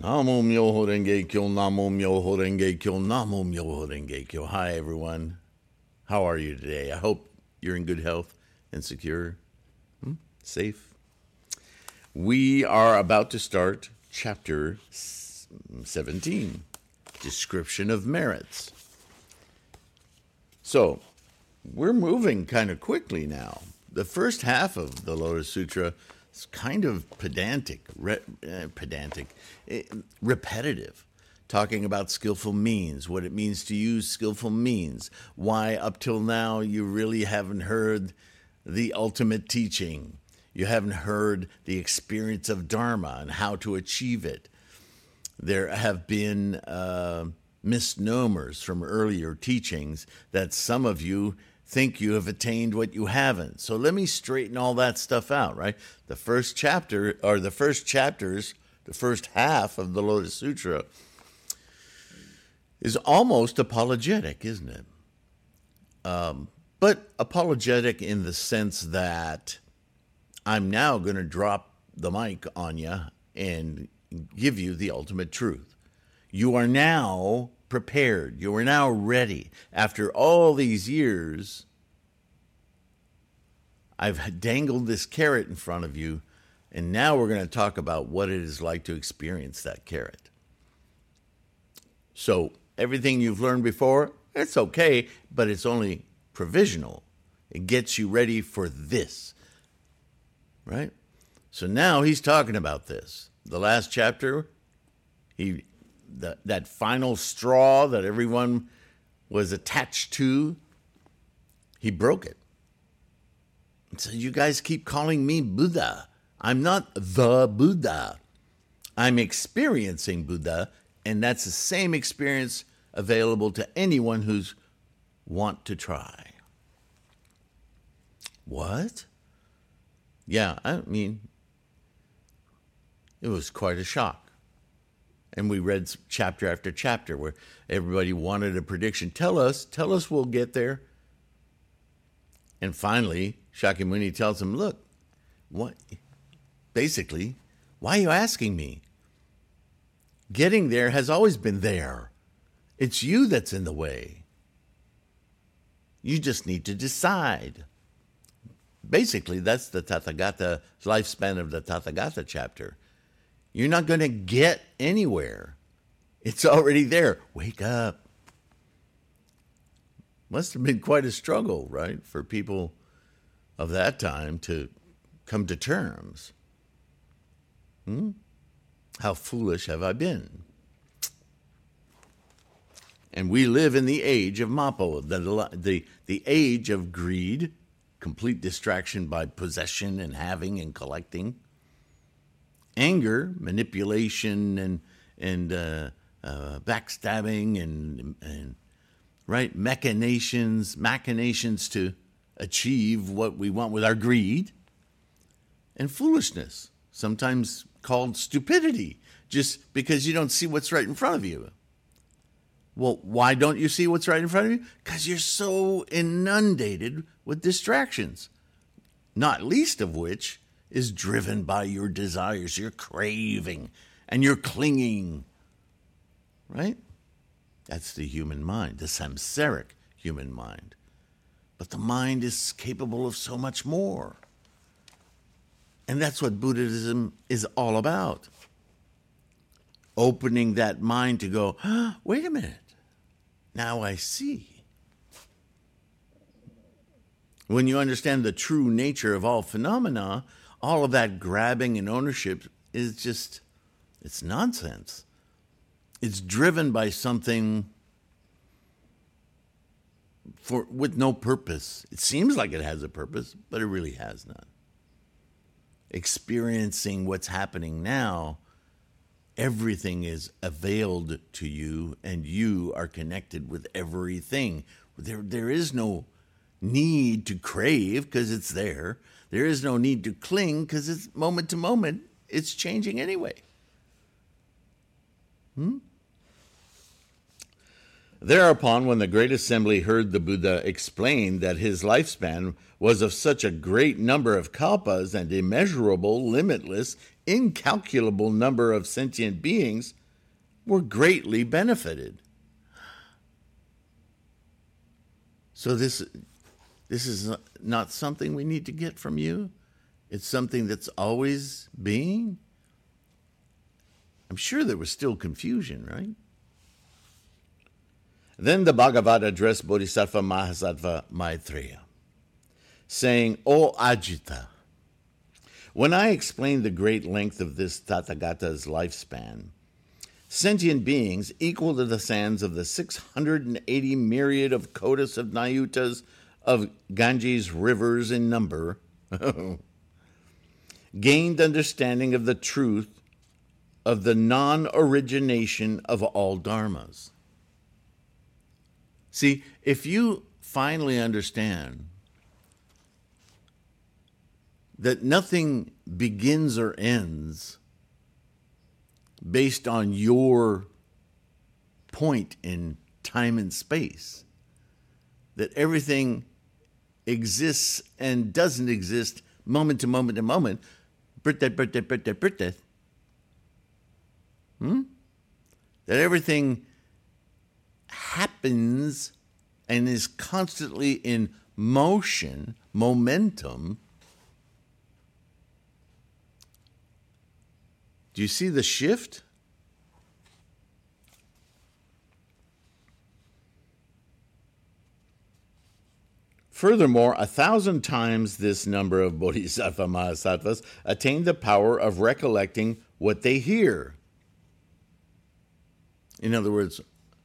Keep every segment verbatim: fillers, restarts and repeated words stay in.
Namo Myoho Renge Kyo, Namo Myoho Renge Kyo, Namo Myoho Renge Kyo. Hi, everyone. How are you today? I hope you're in good health and secure, hmm? safe. We are about to start chapter seventeen, Description of Merits. So, we're moving kind of quickly now. The first half of the Lotus Sutra is kind of pedantic, re, uh, pedantic, uh, repetitive, talking about skillful means, what it means to use skillful means, why up till now you really haven't heard the ultimate teaching. You haven't heard the experience of Dharma and how to achieve it. There have been uh, misnomers from earlier teachings that some of you think you have attained what you haven't. So let me straighten all that stuff out, right? The first chapter, or the first chapters, the first half of the Lotus Sutra is almost apologetic, isn't it? Um, but apologetic in the sense that I'm now going to drop the mic on you and give you the ultimate truth. You are now prepared. You are now ready. After all these years, I've dangled this carrot in front of you, and now we're going to talk about what it is like to experience that carrot. So everything you've learned before, it's okay, but it's only provisional. It gets you ready for this, right? So now he's talking about this. The last chapter, he the, that final straw that everyone was attached to, he broke it. And so you guys keep calling me Buddha. I'm not the Buddha. I'm experiencing Buddha, and that's the same experience available to anyone who's want to try. What? Yeah, I mean, it was quite a shock. And we read chapter after chapter where everybody wanted a prediction. Tell us, tell us we'll get there. And finally, Shakyamuni tells him, look, what? Basically, why are you asking me? Getting there has always been there. It's you that's in the way. You just need to decide. Basically, that's the Tathagata lifespan of the Tathagata chapter. You're not going to get anywhere. It's already there. Wake up. Must have been quite a struggle, right, for people of that time to come to terms. Hmm? How foolish have I been? And we live in the age of Mappo, the, the, the age of greed, complete distraction by possession and having and collecting. Anger, manipulation, and and uh, uh, backstabbing, and and right machinations, machinations to achieve what we want with our greed, and foolishness, sometimes called stupidity, just because you don't see what's right in front of you. Well, why don't you see what's right in front of you? Because you're so inundated with distractions, not least of which is driven by your desires, your craving, and your clinging, right? That's the human mind, the samsaric human mind. But the mind is capable of so much more. And that's what Buddhism is all about. Opening that mind to go, oh, wait a minute, now I see. When you understand the true nature of all phenomena, all of that grabbing and ownership is just, it's nonsense. It's driven by something for with no purpose. It seems like it has a purpose, but it really has none. Experiencing what's happening now, everything is availed to you, and you are connected with everything. There, there is no need to crave because it's there. There is no need to cling because it's moment to moment. It's changing anyway. Hmm? Thereupon, when the Great Assembly heard the Buddha explain that his lifespan was of such a great number of kalpas and immeasurable, limitless, incalculable number of sentient beings, were greatly benefited. So this, this is not something we need to get from you. It's something that's always being. I'm sure there was still confusion, right? Then the Bhagavad addressed Bodhisattva Mahasattva Maitreya, saying, O Ajita, when I explained the great length of this Tathagata's lifespan, sentient beings equal to the sands of the six hundred eighty myriad of kodas of Nayutas of Ganges rivers in number, gained understanding of the truth of the non-origination of all dharmas. See, if you finally understand that nothing begins or ends based on your point in time and space, that everything exists and doesn't exist moment to moment to moment, birthday, birthday, birthday, birthday, hmm? that everything happens and is constantly in motion, momentum. Do you see the shift? Furthermore, a thousand times this number of Bodhisattva Mahasattvas attain the power of recollecting what they hear. In other words,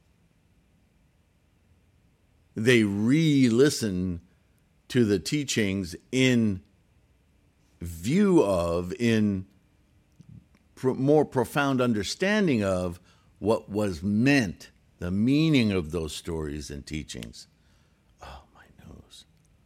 they re-listen to the teachings in view of, in pro- more profound understanding of what was meant, the meaning of those stories and teachings. Oh, my nose.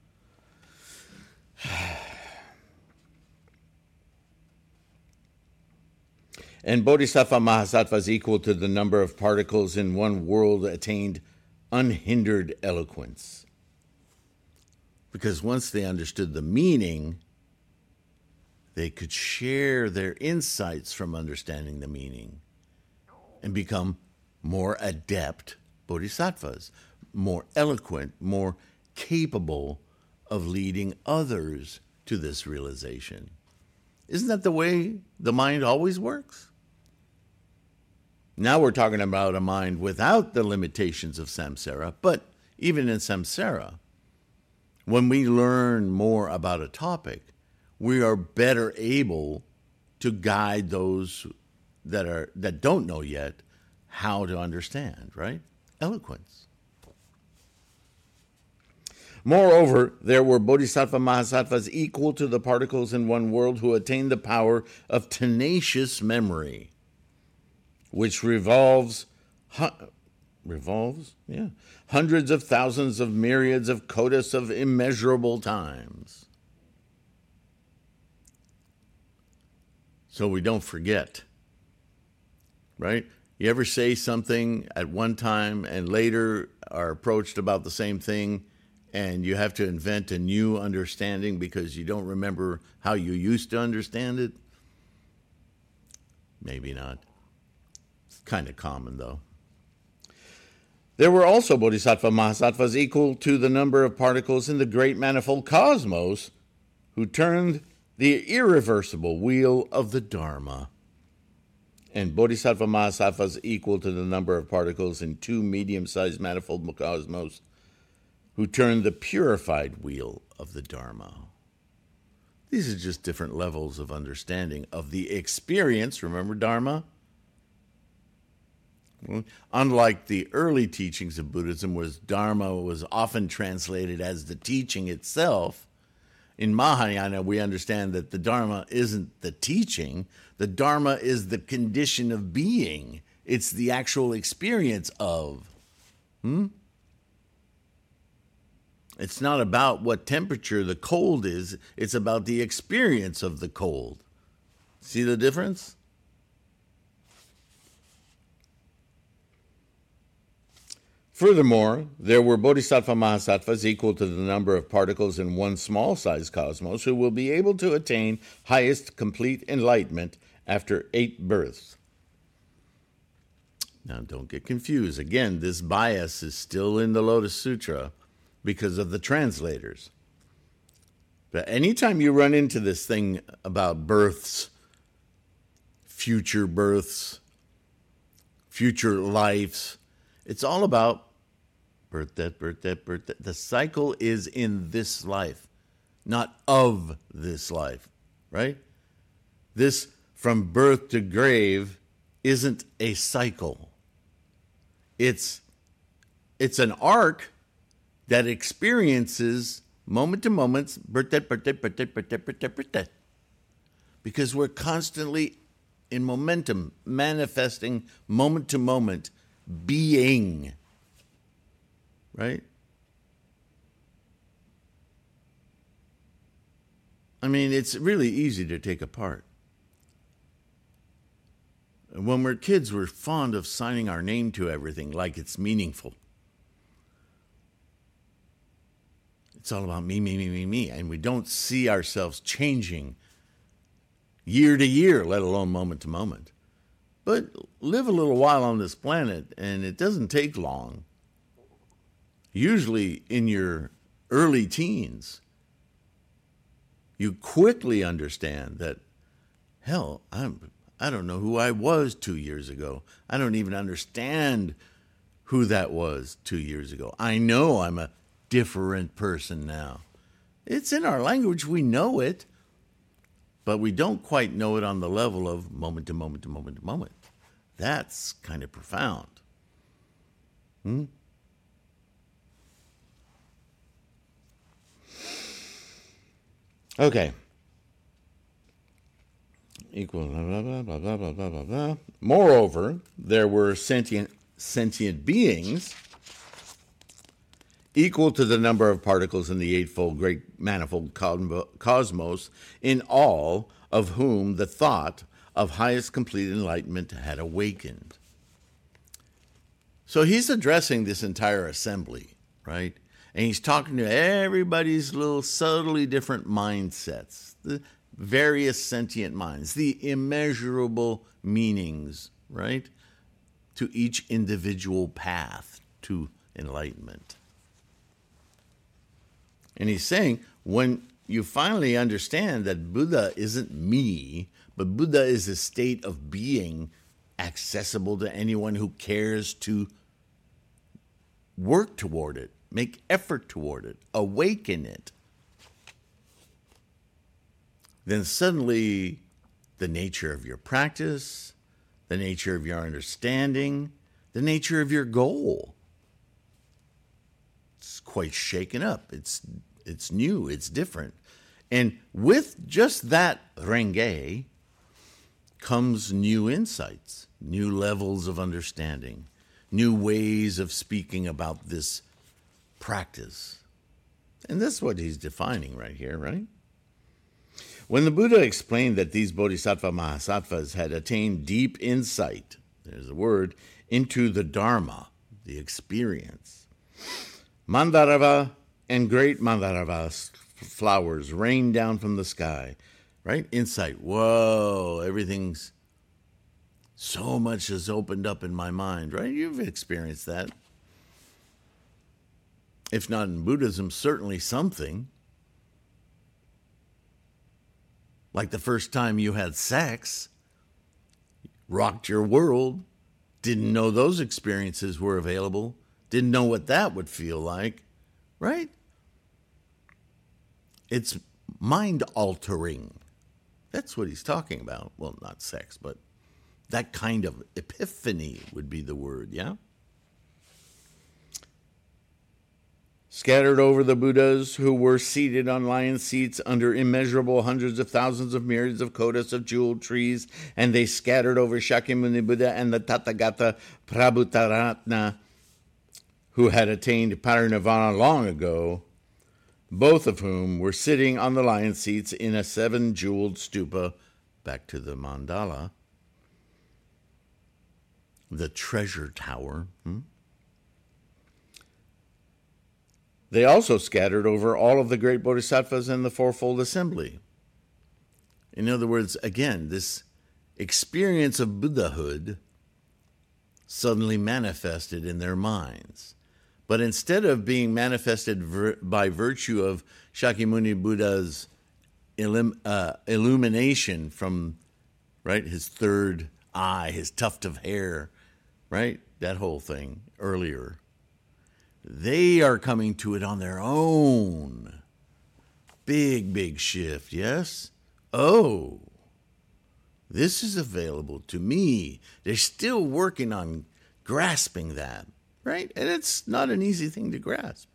And Bodhisattva Mahasattvas equal to the number of particles in one world attained unhindered eloquence. Because once they understood the meaning, they could share their insights from understanding the meaning and become more adept bodhisattvas, more eloquent, more capable of leading others to this realization. Isn't that the way the mind always works? Now we're talking about a mind without the limitations of samsara, but even in samsara, when we learn more about a topic, we are better able to guide those that are that don't know yet how to understand, right? Eloquence. Moreover, there were Bodhisattva Mahasattvas equal to the particles in one world who attained the power of tenacious memory, which revolves, hu- revolves, yeah, hundreds of thousands of myriads of kodas of immeasurable times. So we don't forget, right? You ever say something at one time and later are approached about the same thing and you have to invent a new understanding because you don't remember how you used to understand it? Maybe not. Kind of common, though. There were also Bodhisattva Mahasattvas equal to the number of particles in the great manifold cosmos who turned the irreversible wheel of the Dharma. And Bodhisattva Mahasattvas equal to the number of particles in two medium-sized manifold cosmos who turned the purified wheel of the Dharma. These are just different levels of understanding of the experience. Remember Dharma? Unlike the early teachings of Buddhism, where Dharma was often translated as the teaching itself, in Mahayana we understand that the Dharma isn't the teaching. The Dharma is the condition of being. It's the actual experience of. Hmm? It's not about what temperature the cold is. It's about the experience of the cold. See the difference? Furthermore, there were bodhisattva mahasattvas equal to the number of particles in one small-sized cosmos who will be able to attain highest complete enlightenment after eight births. Now, don't get confused. Again, this bias is still in the Lotus Sutra because of the translators. But anytime you run into this thing about births, future births, future lives, it's all about birth, death, birth, death, birth, death. The cycle is in this life, not of this life, right? This from birth to grave isn't a cycle. It's, it's an arc that experiences moment to moment, birth, death, birth, death, birth, death, birth, death, birth, death, birth, death. Because we're constantly in momentum, manifesting moment to moment, being. Right? I mean, it's really easy to take apart. When we're kids, we're fond of signing our name to everything like it's meaningful. It's all about me, me, me, me, me. And we don't see ourselves changing year to year, let alone moment to moment. But live a little while on this planet, and it doesn't take long. Usually in your early teens, you quickly understand that, hell, I'm, I don't know who I was two years ago. I don't even understand who that was two years ago. I know I'm a different person now. It's in our language. We know it, but we don't quite know it on the level of moment to moment to moment to moment. That's kind of profound. Hmm? Okay. Equal, blah, blah, blah, blah, blah, blah, blah, blah. Moreover, there were sentient, sentient beings equal to the number of particles in the eightfold great manifold cosmos, in all of whom the thought of highest complete enlightenment had awakened. So he's addressing this entire assembly, right? And he's talking to everybody's little subtly different mindsets, the various sentient minds, the immeasurable meanings, right, to each individual path to enlightenment. And he's saying, when you finally understand that Buddha isn't me, but Buddha is a state of being accessible to anyone who cares to work toward it, make effort toward it, awaken it, then suddenly the nature of your practice, the nature of your understanding, the nature of your goal, it's quite shaken up. It's it's new, it's different. And with just that renge comes new insights, new levels of understanding, new ways of speaking about this practice. And that's what he's defining right here, right? When the Buddha explained that these bodhisattva mahasattvas had attained deep insight, there's a word, into the Dharma, the experience, Mandarava and great Mandarava flowers rained down from the sky, right? Insight, whoa, everything's, so much has opened up in my mind, right? You've experienced that. If not in Buddhism, certainly something. Like the first time you had sex, rocked your world, didn't know those experiences were available, didn't know what that would feel like, right? It's mind-altering. That's what he's talking about. Well, not sex, but that kind of epiphany would be the word, yeah? Scattered over the Buddhas who were seated on lion seats under immeasurable hundreds of thousands of myriads of kodas of jeweled trees, and they scattered over Shakyamuni Buddha and the Tathagata Prabhutaratna, who had attained parinirvana long ago, both of whom were sitting on the lion seats in a seven-jeweled stupa, back to the mandala, the treasure tower, hmm? They also scattered over all of the great bodhisattvas in the Fourfold Assembly. In other words, again, this experience of Buddhahood suddenly manifested in their minds. But instead of being manifested vir- by virtue of Shakyamuni Buddha's illum- uh, illumination from, right, his third eye, his tuft of hair, right, that whole thing earlier, they are coming to it on their own. Big, big shift, yes? Oh, this is available to me. They're still working on grasping that, right? And it's not an easy thing to grasp.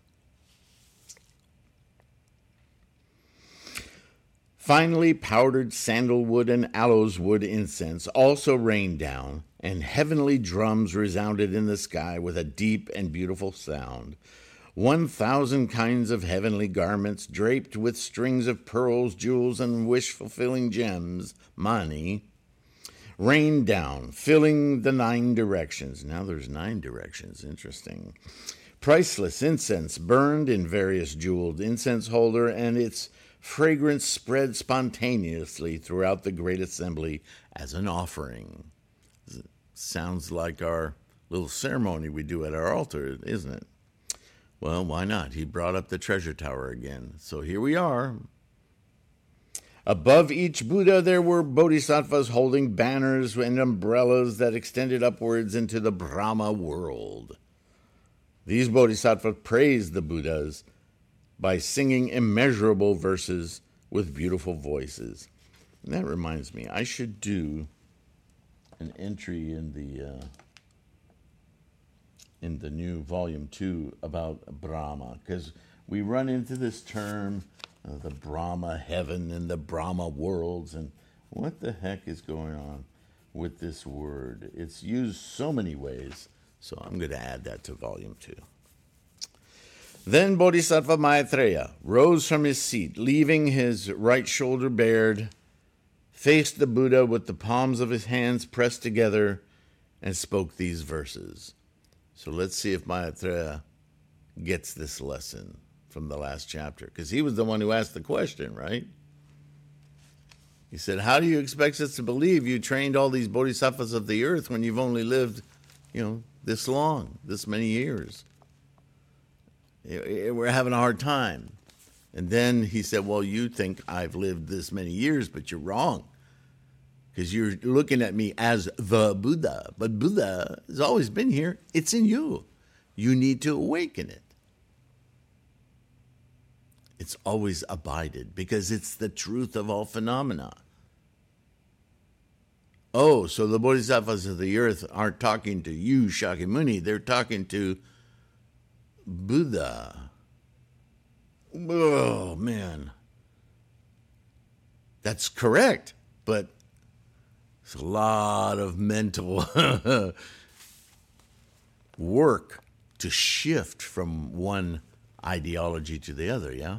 Finally, powdered sandalwood and aloes wood incense also rained down, and heavenly drums resounded in the sky with a deep and beautiful sound. One thousand kinds of heavenly garments draped with strings of pearls, jewels, and wish-fulfilling gems, mani, rained down, filling the nine directions. Now there's nine directions. Interesting. Priceless incense burned in various jeweled incense holder, and its fragrance spread spontaneously throughout the great assembly as an offering. Sounds like our little ceremony we do at our altar, isn't it? Well, why not? He brought up the treasure tower again. So here we are. Above each Buddha there were bodhisattvas holding banners and umbrellas that extended upwards into the Brahma world. These bodhisattvas praised the Buddhas by singing immeasurable verses with beautiful voices. And that reminds me, I should do an entry in the uh, in the new volume two about Brahma, because we run into this term, uh, the Brahma heaven and the Brahma worlds, and what the heck is going on with this word? It's used so many ways, so I'm going to add that to volume two. Then Bodhisattva Maitreya rose from his seat, leaving his right shoulder bared, faced the Buddha with the palms of his hands pressed together, and spoke these verses. So let's see if Maitreya gets this lesson from the last chapter, because he was the one who asked the question, right? He said, how do you expect us to believe you trained all these bodhisattvas of the earth when you've only lived, you know, this long, this many years? We're having a hard time. And then he said, well, you think I've lived this many years, but you're wrong, because you're looking at me as the Buddha. But Buddha has always been here. It's in you. You need to awaken it. It's always abided, because it's the truth of all phenomena. Oh, so the bodhisattvas of the earth aren't talking to you, Shakyamuni. They're talking to Buddha. Oh, man. That's correct, but it's a lot of mental work to shift from one ideology to the other, yeah?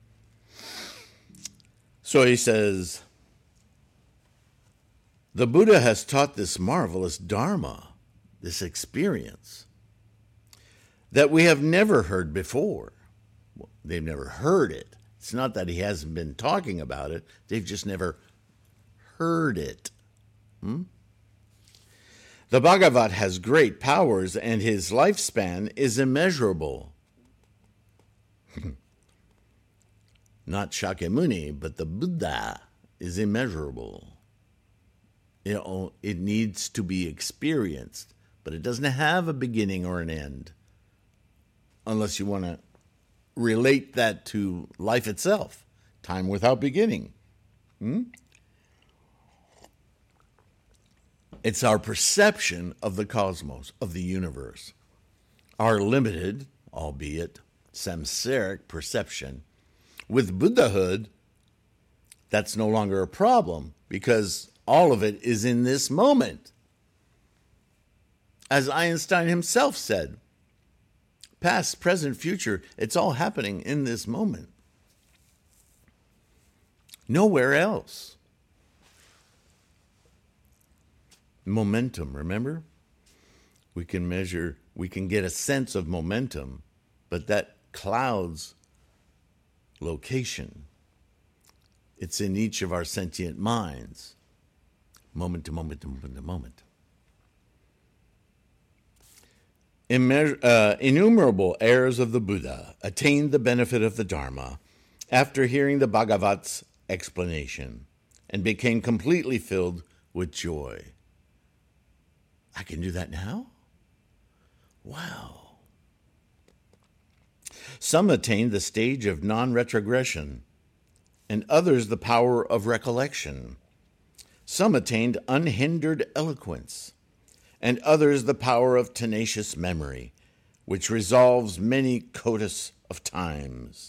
So he says, the Buddha has taught this marvelous Dharma, this experience, that we have never heard before. Well, they've never heard it. It's not that he hasn't been talking about it. They've just never heard it. Hmm? The Bhagavat has great powers, and his lifespan is immeasurable. Not Shakyamuni, but the Buddha is immeasurable. You know, it needs to be experienced, but it doesn't have a beginning or an end, unless you want to relate that to life itself, time without beginning. Hmm? It's our perception of the cosmos, of the universe. Our limited, albeit samsaric perception. With Buddhahood, that's no longer a problem, because all of it is in this moment. As Einstein himself said, past, present, future, it's all happening in this moment. Nowhere else. Momentum, remember? We can measure, we can get a sense of momentum, but that cloud's location. It's in each of our sentient minds, moment to moment to moment to moment. Immer- uh, innumerable heirs of the Buddha attained the benefit of the Dharma after hearing the Bhagavat's explanation and became completely filled with joy. I can do that now? Wow. Some attained the stage of non-retrogression, and others the power of recollection. Some attained unhindered eloquence, and others the power of tenacious memory, which resolves many kotas of times.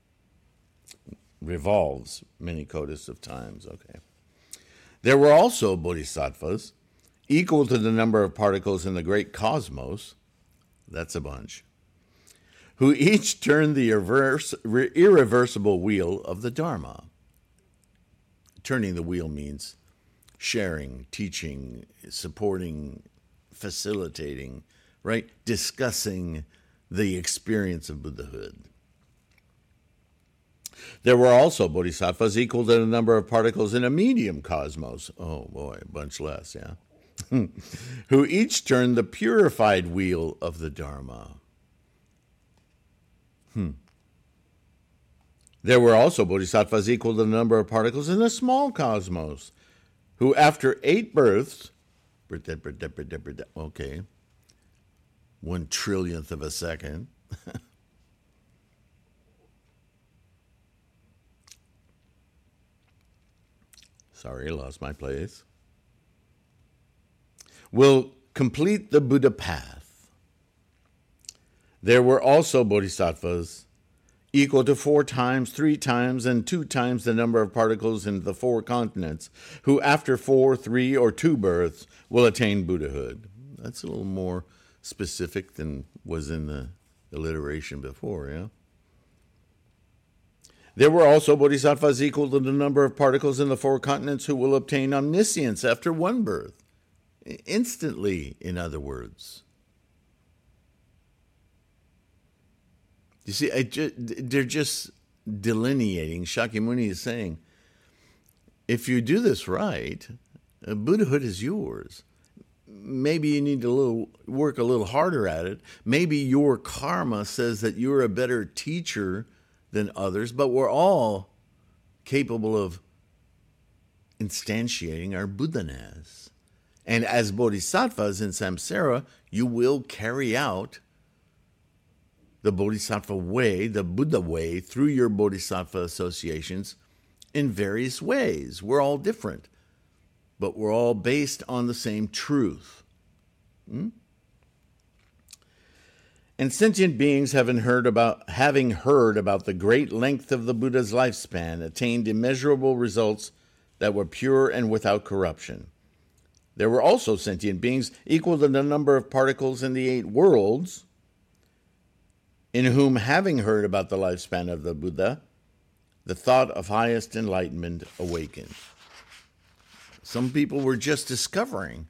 Revolves many kotas of times, okay. There were also bodhisattvas, equal to the number of particles in the great cosmos, that's a bunch, who each turned the irreverse, irreversible wheel of the Dharma. Turning the wheel means sharing, teaching, supporting, facilitating, right? Discussing the experience of Buddhahood. There were also bodhisattvas equal to the number of particles in a medium cosmos. Oh boy, a bunch less, yeah. Who each turned the purified wheel of the Dharma. Hmm. There were also bodhisattvas equal to the number of particles in a small cosmos, who after eight births, okay, one trillionth of a second, sorry, I lost my place, will complete the Buddha path. There were also bodhisattvas equal to four times, three times, and two times the number of particles in the four continents, who after four, three, or two births will attain Buddhahood. That's a little more specific than was in the alliteration before, yeah? There were also bodhisattvas equal to the number of particles in the four continents who will obtain omniscience after one birth. Instantly, in other words. You see, I ju- they're just delineating. Shakyamuni is saying, if you do this right, uh, Buddhahood is yours. Maybe you need to little, work a little harder at it. Maybe your karma says that you're a better teacher than others, but we're all capable of instantiating our Buddha-ness. And as bodhisattvas in samsara, you will carry out the bodhisattva way, the Buddha way, through your bodhisattva associations in various ways. We're all different, but we're all based on the same truth. Hmm? And sentient beings, having heard about having heard about the great length of the Buddha's lifespan, attained immeasurable results that were pure and without corruption. There were also sentient beings equal to the number of particles in the eight worlds, in whom, having heard about the lifespan of the Buddha, the thought of highest enlightenment awakened. Some people were just discovering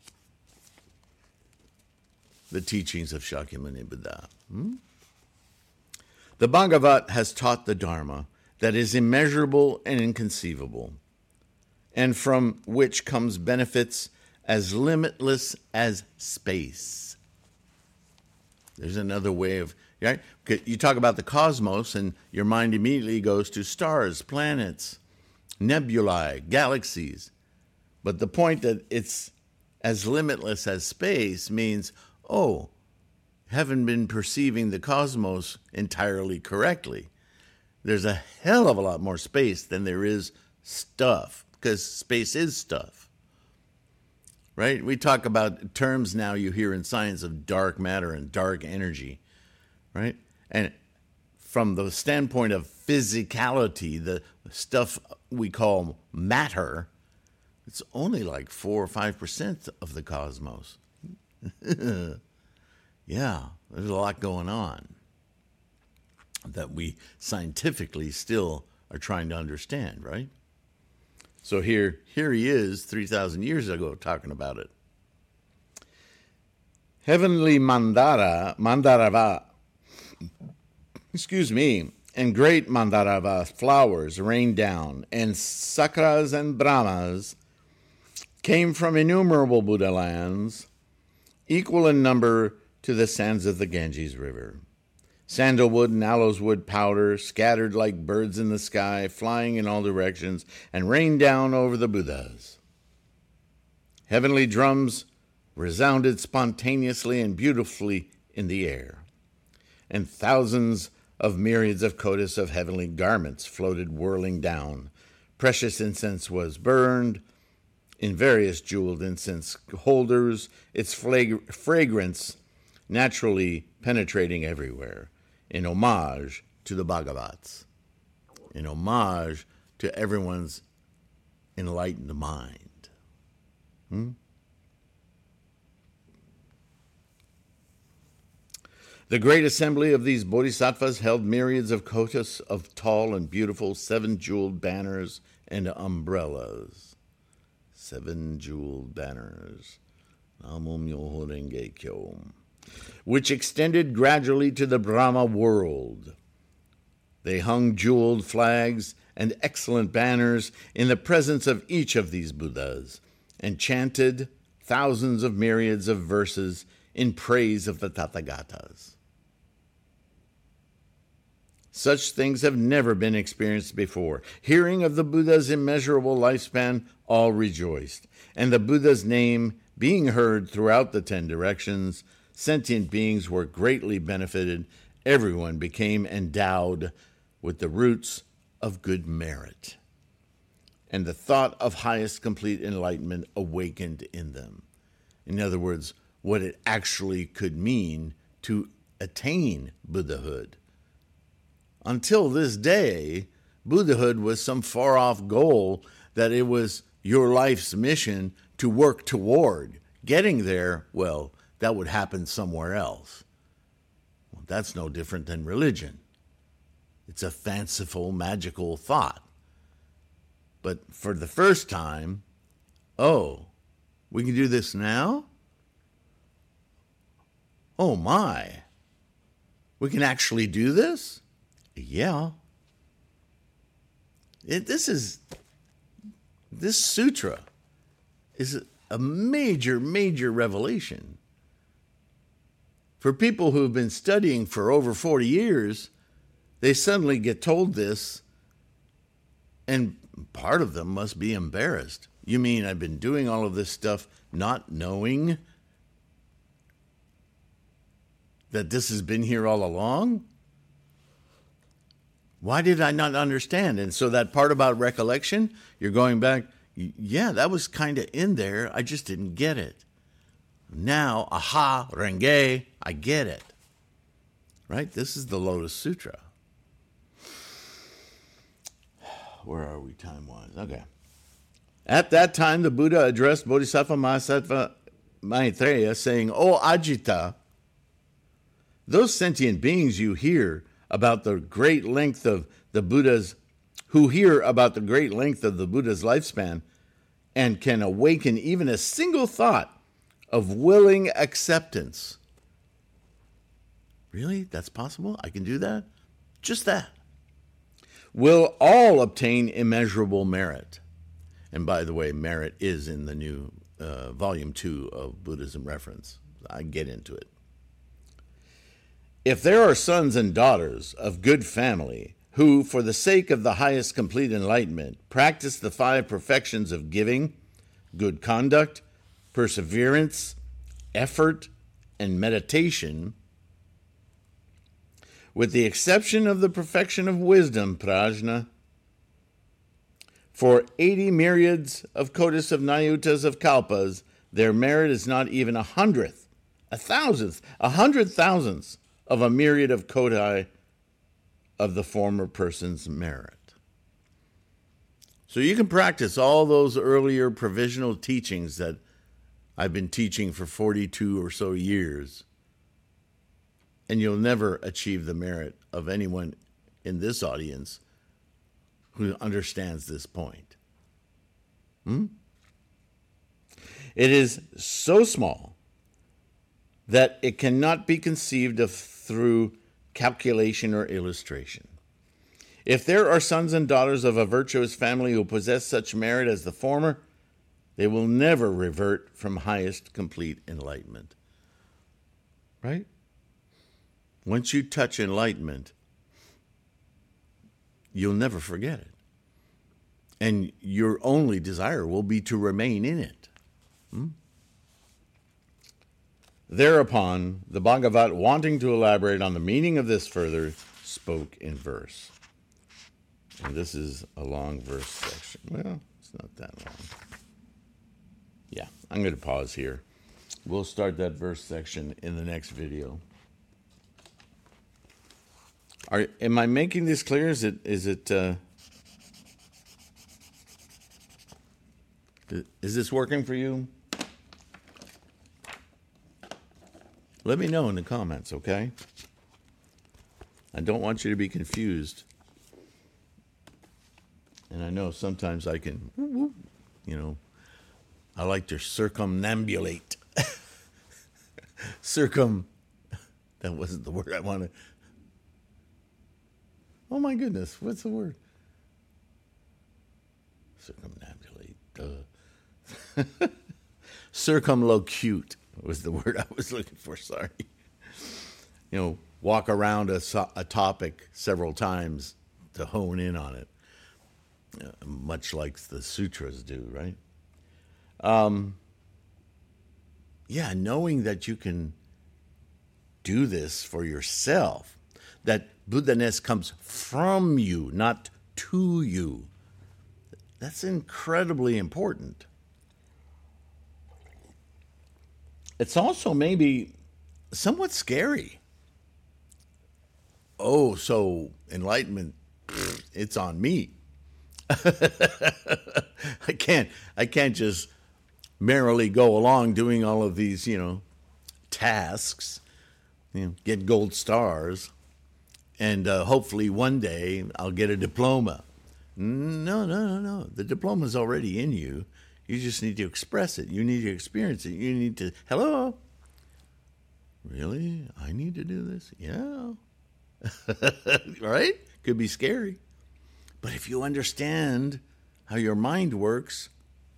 the teachings of Shakyamuni Buddha. Hmm? The Bhagavat has taught the Dharma that is immeasurable and inconceivable, and from which comes benefits as limitless as space. There's another way of, right? You talk about the cosmos, and your mind immediately goes to stars, planets, nebulae, galaxies. But the point that it's as limitless as space means, oh, haven't been perceiving the cosmos entirely correctly. There's a hell of a lot more space than there is stuff, because space is stuff. Right? We talk about terms now you hear in science of dark matter and dark energy, right? And from the standpoint of physicality, the stuff we call matter, it's only like four or five percent of the cosmos. Yeah, there's a lot going on that we scientifically still are trying to understand, right? So here, here he is, three thousand years ago, talking about it. Heavenly Mandara, Mandarava, excuse me, and great Mandarava flowers rained down, and Sakras and Brahmas came from innumerable Buddha lands, equal in number to the sands of the Ganges River. Sandalwood and aloeswood powder scattered like birds in the sky, flying in all directions, and rained down over the Buddhas. Heavenly drums resounded spontaneously and beautifully in the air, and thousands of myriads of kotas of heavenly garments floated whirling down. Precious incense was burned in various jeweled incense holders, its flag- fragrance naturally penetrating everywhere, in homage to the Bhagavats, in homage to everyone's enlightened mind. Hmm? The great assembly of these bodhisattvas held myriads of kotas of tall and beautiful seven-jeweled banners and umbrellas. Seven-jeweled banners. Namo Myoho Renge Kyo. Which extended gradually to the Brahma world. They hung jeweled flags and excellent banners in the presence of each of these Buddhas, and chanted thousands of myriads of verses in praise of the Tathagatas. Such things have never been experienced before. Hearing of the Buddha's immeasurable lifespan, all rejoiced, and the Buddha's name being heard throughout the ten directions, sentient beings were greatly benefited. Everyone became endowed with the roots of good merit, and the thought of highest complete enlightenment awakened in them. In other words, what it actually could mean to attain Buddhahood. Until this day, Buddhahood was some far-off goal that it was your life's mission to work toward. Getting there, well, that would happen somewhere else. Well, that's no different than religion. It's a fanciful, magical thought. But for the first time, oh, we can do this now? Oh my, we can actually do this? Yeah. It, this is, this sutra is a major, major revelation. For people who have been studying for over forty years, they suddenly get told this, and part of them must be embarrassed. You mean I've been doing all of this stuff not knowing that this has been here all along? Why did I not understand? And so that part about recollection, you're going back, yeah, that was kind of in there. I just didn't get it. Now, aha, Renge, I get it. Right? This is the Lotus Sutra. Where are we time-wise? Okay. At that time, the Buddha addressed Bodhisattva Mahasattva Maitreya, saying, "O Ajita, those sentient beings you hear about the great length of the Buddha's, who hear about the great length of the Buddha's lifespan and can awaken even a single thought of willing acceptance." Really? That's possible? I can do that? Just that. "Will all obtain immeasurable merit." And by the way, merit is in the new uh, volume two of Buddhism Reference. I get into it. "If there are sons and daughters of good family who, for the sake of the highest complete enlightenment, practice the five perfections of giving, good conduct, perseverance, effort, and meditation, with the exception of the perfection of wisdom, prajna, for eighty myriads of kotis of nayutas of kalpas, their merit is not even a hundredth, a thousandth, a hundred thousandths of a myriad of koti of the former person's merit." So you can practice all those earlier provisional teachings that I've been teaching for forty-two or so years, and you'll never achieve the merit of anyone in this audience who understands this point. Hmm? It is so small that it cannot be conceived of through calculation, or illustration. If there are sons and daughters of a virtuous family who possess such merit as the former, they will never revert from highest complete enlightenment. Right? Once you touch enlightenment, you'll never forget it. And your only desire will be to remain in it. Hmm? Thereupon, the Bhagavat, wanting to elaborate on the meaning of this further, spoke in verse. And this is a long verse section. Well, it's not that long. Yeah, I'm going to pause here. We'll start that verse section in the next video. Are, am I making this clear? Is it, is it, uh, is this working for you? Let me know in the comments, okay? I don't want you to be confused. And I know sometimes I can, you know, I like to circumambulate. Circum, that wasn't the word I wanted. Oh my goodness, what's the word? Circumambulate. Duh. Circumlocute was the word I was looking for, sorry. You know, walk around a, a topic several times to hone in on it, uh, much like the sutras do, right? Um, yeah, knowing that you can do this for yourself, that Buddha-ness comes from you, not to you. That's incredibly important. It's also maybe somewhat scary. Oh, so enlightenment, it's on me. I can't, I can't just merrily go along doing all of these, you know, tasks, you know, get gold stars, and uh, hopefully one day I'll get a diploma. No, no, no, no. The diploma's already in you. You just need to express it. You need to experience it. You need to, hello? Really? I need to do this? Yeah. Right? Could be scary. But if you understand how your mind works,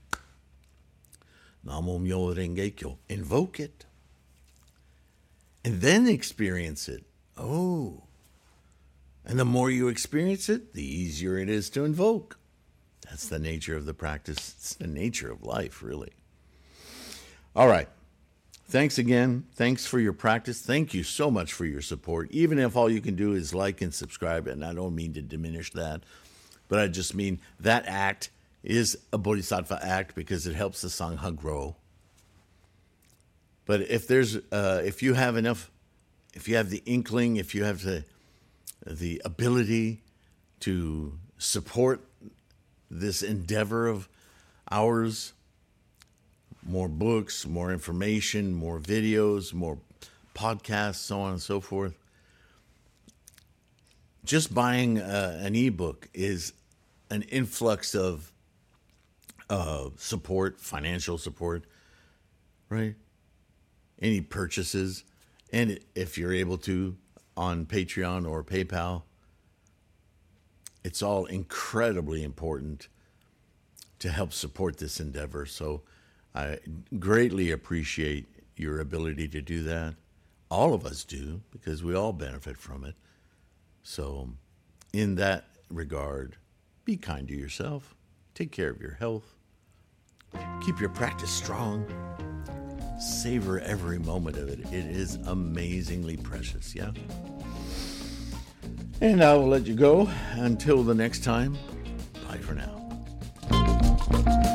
Namo Myo Renge Kyo, invoke it. And then experience it. Oh. And the more you experience it, the easier it is to invoke. That's the nature of the practice. It's the nature of life, really. All right. Thanks again. Thanks for your practice. Thank you so much for your support. Even if all you can do is like and subscribe, and I don't mean to diminish that, but I just mean that act is a bodhisattva act because it helps the Sangha grow. But if there's, uh, if you have enough, if you have the inkling, if you have the the ability to support this endeavor of ours, more books, more information, more videos, more podcasts, so on and so forth. Just buying uh, an ebook is an influx of uh, support, financial support, right? Any purchases, and if you're able to, on Patreon or PayPal. It's all incredibly important to help support this endeavor. So I greatly appreciate your ability to do that. All of us do, because we all benefit from it. So in that regard, be kind to yourself. Take care of your health. Keep your practice strong. Savor every moment of it. It is amazingly precious, yeah? And I will let you go. Until the next time, bye for now.